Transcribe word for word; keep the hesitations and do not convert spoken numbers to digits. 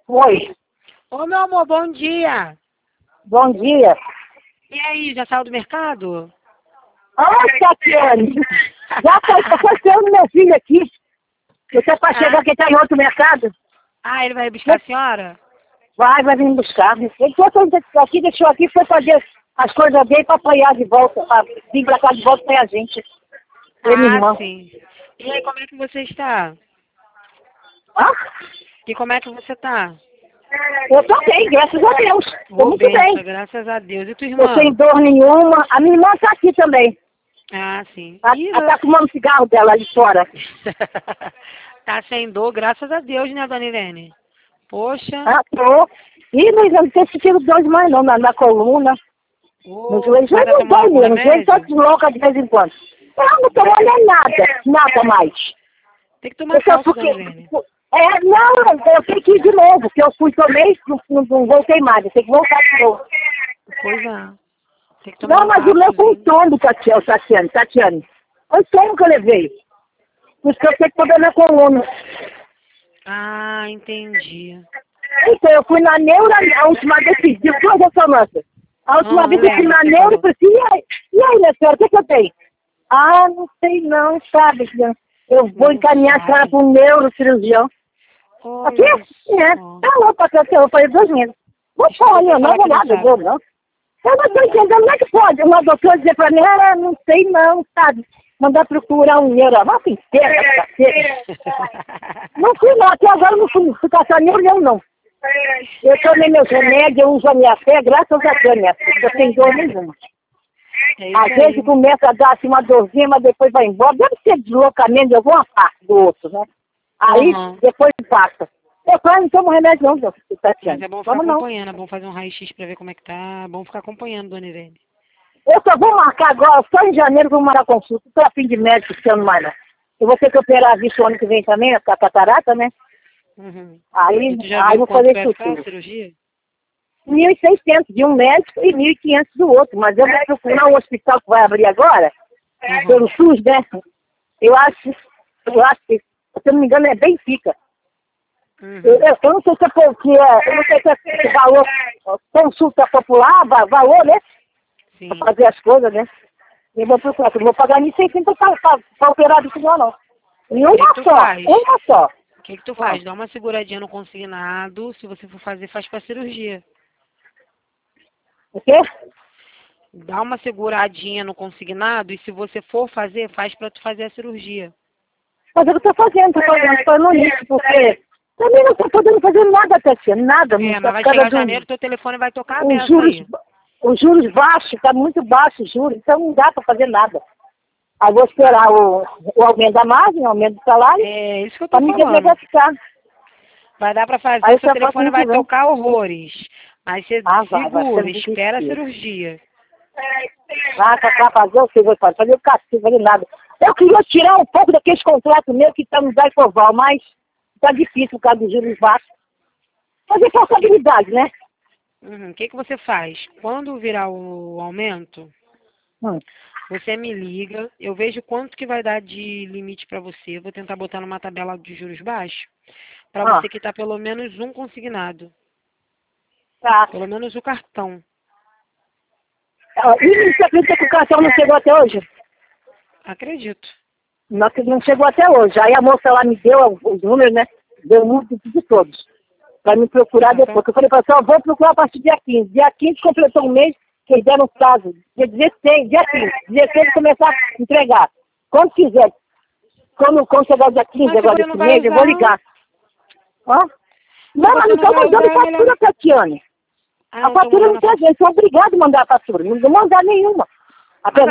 Oi, Ô, meu amor, bom dia. bom dia. E aí, já saiu do mercado? Ai, Tatiane, já tá acontecendo meu filho aqui. Você para chegar Ah. que está em outro mercado? Ah, ele vai buscar a senhora? Vai, vai vir me buscar. Ele foi aqui, deixou aqui, foi fazer as coisas dele para apanhar de volta, para vir para cá de volta para a gente. Eu, minha Ah, irmã. sim. E aí, como é que você está? Hã? E como é que você tá? Eu tô bem, graças a Deus. Tô Vou muito bem, bem. graças a Deus. E tua Tô sem irmã? dor nenhuma. A minha irmã tá aqui também. Ah, sim. Ela, Ih, ela tá fumando cigarro dela ali fora. tá sem dor, graças a Deus, né, dona Irene? Poxa. Ah, tô. Ih, mas eu não tenho sentido dor demais não, na, na coluna. No Ô, joelho, mas joelho tá não tomando dói algum mesmo. O joelho só remédio? desloca de vez em quando. Eu não tô olhando nada, nada mais. Tem que tomar Eu só calça, porque... dona Irene. É, não, eu tenho que ir de novo, porque eu fui tomei, não, não, não voltei mais, eu tenho que voltar de novo. Pois é. Tem que tomar Não, um mas o meu foi um cápsulozinho. tombo, Tatiane, Tatiane, Tatiane. Foi um tombo que eu levei. Por isso que eu tenho que poder na coluna. Ah, entendi. Então, eu fui na neura, a última vez que eu fui a ressonância. A última Ah, vez que eu fui lembro na que você neura, eu falou. falei assim, e aí, e aí, minha senhora, o que, que eu tenho? Ah, não sei não, sabe, filha? Eu vou Não encaminhar a senhora sabe. para um neurocirurgião. Aqui? Olha É, só. tá louco, eu, eu falei dois meses. Vou falar, Estranho pra não, não falar vou que não nada, sabe. vou não. Eu não estou entendendo, como é que pode uma doutora dizer para mim, ah, não sei não, sabe? Mandar procurar um neuro, nossa, inteira, cacete. Não fui não, até agora eu não fui, fui caçar neuro não, não. Eu tomei meus remédios, eu uso a minha fé, graças a Deus, minha filha, eu tenho dor nenhuma. É isso Às aí. vezes começa a dar assim uma dorzinha, mas depois vai embora. Deve ser deslocamento de alguma parte do osso, né? Aí Aham. depois passa. Eu quase não tomo remédio não, meu filho, Mas Tatiana. é bom ficar Vamos não. acompanhando, é bom fazer um raio-x pra ver como é que tá. É bom ficar acompanhando, dona Irene. Eu só vou marcar agora, só em janeiro vou marcar consulta. Não tô a fim de médico esse ano mais não. Eu vou ter que operar a vista o ano que vem também, a catarata, né? Uhum. Aí, E tu já aí viu vou quanto fazer vai isso ficar a tudo. cirurgia? mil e seiscentos de um médico e mil e quinhentos do outro. Mas eu vou procurar um hospital que vai abrir agora, Uhum. pelo SUS, né? Eu acho, eu acho que, se eu não me engano, é Benfica. Eu, Uhum. eu, eu não sei se é porque, é, eu não sei se é se valor, consulta popular, va- valor, né? Para Sim. fazer as coisas, né? Eu vou procurar, eu não vou pagar mil e seiscentos para operar disso não, não. Em O que que uma tu só, faz? uma só. O que que tu Ah, faz? Dá uma seguradinha no consignado. Se você for fazer, faz pra cirurgia. o quê? Dá uma seguradinha no consignado e se você for fazer, faz pra tu fazer a cirurgia. Mas eu estou fazendo, estou fazendo, estou falando isso, porque também não estou podendo fazer nada, Tatiana, nada. É, Por mas vai causa chegar do, janeiro, teu telefone vai tocar os aberto juros, aí. os juros baixos, está muito baixo os juros, então não dá para fazer nada. Aí vou Vai. esperar o, o aumento da margem, o aumento do salário, É isso que eu tô para me falando. ficar. Vai dar pra Aí fazer, eu seu só faço telefone ano que vai vem. tocar horrores. Mas você Ah, vai, vai ser segura, um espera a desespero. cirurgia. Vai pra fazer o que eu vou fazer, fazer o cacete, fazer nada. Eu queria tirar um pouco daqueles contratos meus que estão no Daicoval, mas está difícil por causa dos juros baixos. Fazer responsabilidade, né? Uhum. O que, que você faz? Quando virar o aumento, Hum. você me liga, eu vejo quanto que vai dar de limite pra você. Vou tentar botar numa tabela de juros baixos, pra Ah, você quitar pelo menos um consignado. tá. Pelo menos o cartão. Ah, e você acredita que o cartão não chegou até hoje? Acredito. Não, que não chegou até hoje. Aí a moça lá me deu os números, né? Deu o número de todos. Para me procurar Então, depois. Eu falei para ela, vou procurar a partir do dia quinze. Dia quinze completou um mês, que eles deram prazo. Dia dezesseis, dia quinze. dezesseis começar a entregar. Quando quiser. Quando, quando chegar o dia quinze mas se agora você não desse vai mês, eu vou usar, ligar. Hã? se Não, mas você não não estou vai mandando usar, é melhor. fatura, Tatiane. Ah, A não tô fatura mandando não a tem fatura. jeito. Sou obrigado a mandar a fatura. Não vou mandar nenhuma. Mas